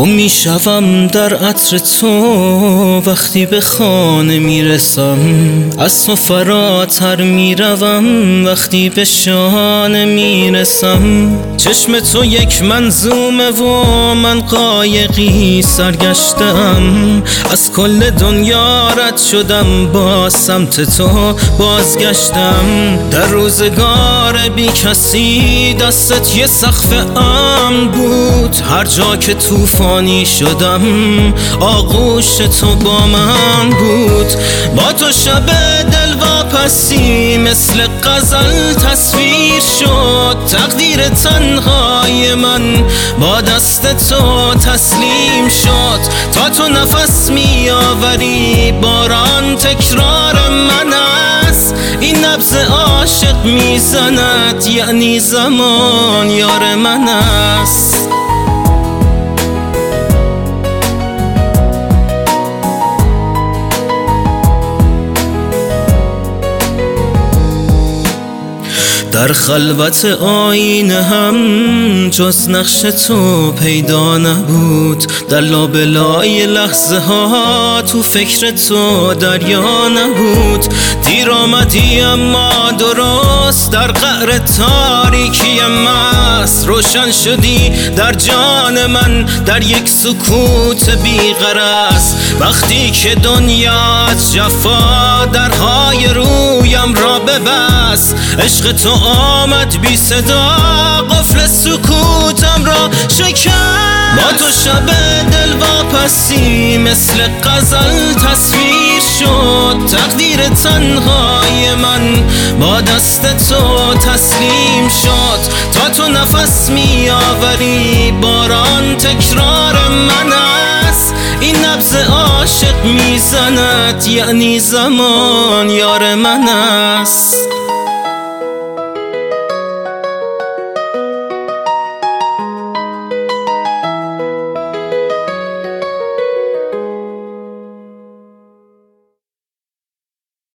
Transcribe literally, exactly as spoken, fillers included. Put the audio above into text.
گم میشوم در عطر تو وقتی به خانه میرسم، از تو فراتر میروم وقتی به شانه میرسم. چشم تو یک منظومه و من قایقی سرگشتم، از کل دنیا رد شدم با سمت تو بازگشتم. در روزگار بی کسی دستت یه سقف امن بود، هر جا که طوفانی شدم آغوش تو با من بود. با تو شب دلواپسی مثل غزل تصویر شد، تقدیر تنهای من با دست تو تسلیم شد. تا تو نفس می آوری باران تکرار من است، این نبض عاشق می زند یعنی زمان یار من است. در خلوت آینه هم جز نقش تو پیدا نبود، در لابلای لحظه ها تو فکر تو دریا نبود. دیر آمدی اما درست در قعر تاریکی مست، روشن شدی در جان من در یک سکوت بی‌غرض. وقتی که دنیا از جفا درهای رویم را ببست، عشق تو آمد بی صدا قفل سکوتم را شکست. با تو شب دلواپسی مثل غزل تصویر شد، تقدیر تنهای من با دست تو تسلیم شد. تا تو نفس می آوری باران تکرار من است، این نبض عاشق می زند یعنی زمان یار من است.